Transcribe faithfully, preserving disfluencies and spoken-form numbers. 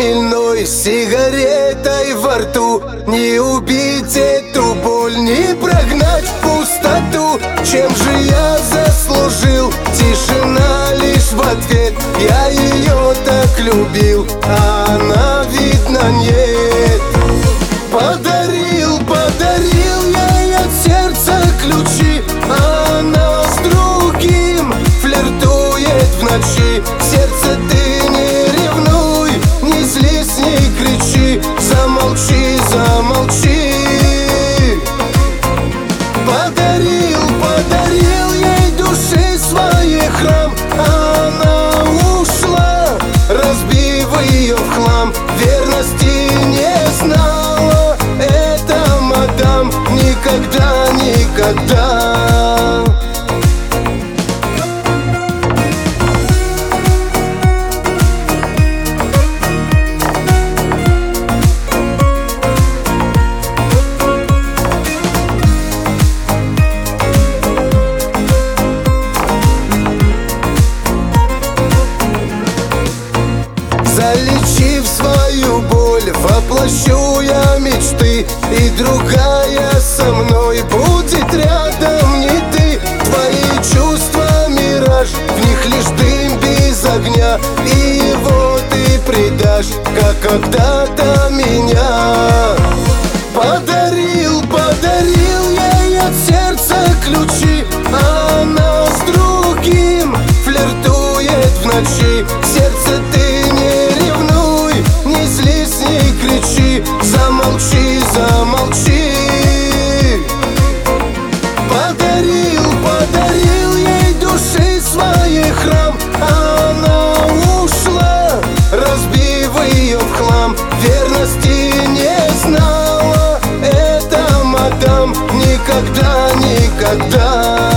хмельной, с сигаретой во рту. Не убить эту боль, не прогнать пустоту. Чем же я заслужил? Тишина лишь в ответ. Я ее так любил, а она, видно, нет. Подарил, подарил ей от сердца ключи, а она с другим флиртует в ночи. Сердце, ты не ревнуй, не злись, не кричи, замолчи, замолчи. Подарил, подарил ей души своей храм, а она ушла, разбив ее в хлам. Верности не знала эта мадам никогда, никогда. Залечив свою боль, воплощу я мечты, и другая со мной будет рядом не ты. Твои чувства мираж, в них лишь дым без огня, и его ты предашь, как когда-то меня. Подарил, подарил ей от сердца ключи, а она с другим флиртует в ночи. Сердце, ты не ревнуй, не злись, не кричи, замолчи, замолчи. Подарил, подарил ей души своей храм, а она ушла, разбив ее в хлам. Верности не знала эта мадам никогда, никогда.